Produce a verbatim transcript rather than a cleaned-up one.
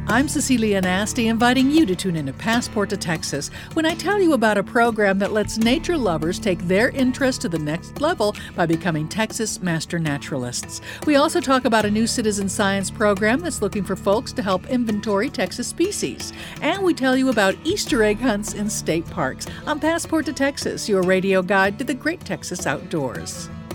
I'm Cecilia Nasty, inviting you to tune into Passport to Texas when I tell you about a program that lets nature lovers take their interest to the next level by becoming Texas Master Naturalists. We also talk about a new citizen science program that's looking for folks to help inventory Texas species. And we tell you about Easter egg hunts in state parks on Passport to Texas, your radio guide to the great Texas outdoors.